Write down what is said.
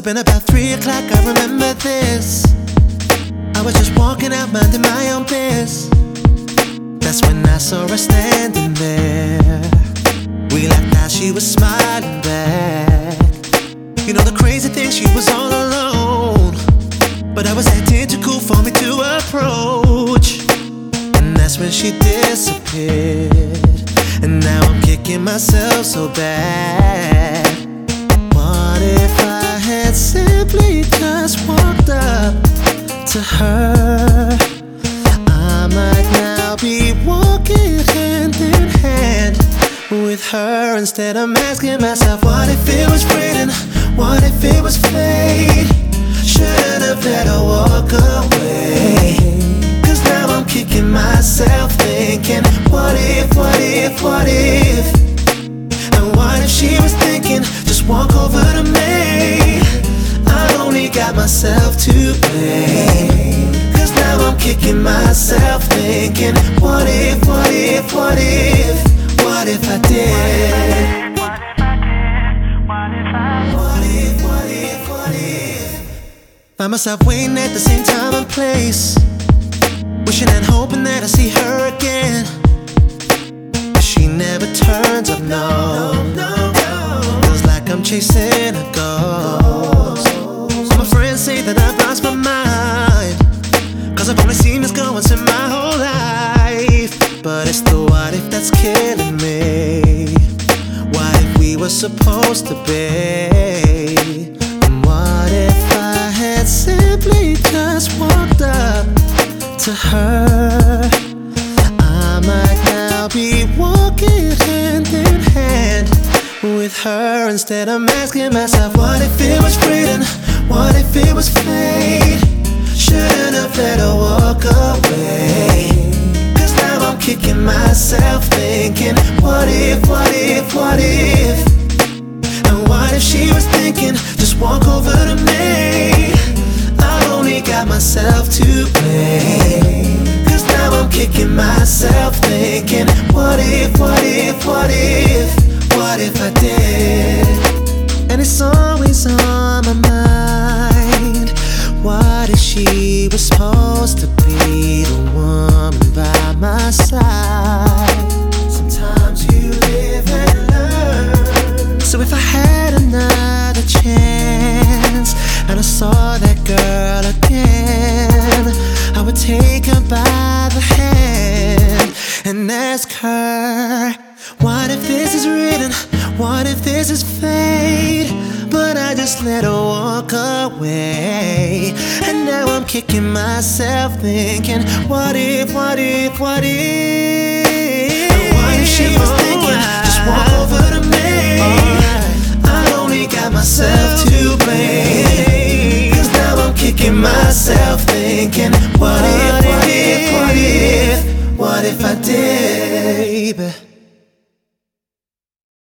have been about 3 o'clock, I remember this. I was just walking out minding my own biz. That's when I saw her standing there. We laughed out, she was smiling back. You know the crazy thing, she was all alone, but I was acting too cool for me to approach. And that's when she disappeared. And now I'm kicking myself so bad. What if I had simply just walked up to her? I might now be walking hand in hand with her. Instead I'm asking myself, what if it was written? What if it was fate? Shouldn't have let her walk away. Cause now I'm kicking myself thinking, what if, what if, what if? And what if she was thinking, just walk over to me? I only got myself to blame. Cause now I'm kicking myself thinking, what if, what if, what if? What if I did? Find myself waiting at the same time and place, wishing and hoping that I see her again. But she never turns up, no. Feels like I'm chasing a ghost. So my friends say that I've lost my mind, cause I've only seen this girl once in my whole life. But it's the what if that's killing me. What if we were supposed to be? And what if I had simply just walked up to her? I might now be walking hand in hand with her. Instead I'm asking myself, what if it was written? What if it was fate? Shouldn't have let her walk away. Cause now I'm kicking myself thinking, what if, what if, what if? And what if she was thinking, just walk over to me? I only got myself to blame. Cause now I'm kicking myself thinking, what if, what if, what if? What if I did? And it's always on my mind. What if she was supposed to be the woman by my side? Sometimes you live and learn. So if I had another chance and I saw that girl again, I would take her by the hand and ask her, what if this is written? What if this is fate? But I just let her walk away. And now I'm kicking myself thinking, what if, what if, what if? And what if she was thinking, just walk over to me? I only got myself to blame. Cause now I'm kicking myself thinking, what if, what if, what if? What if I did, baby?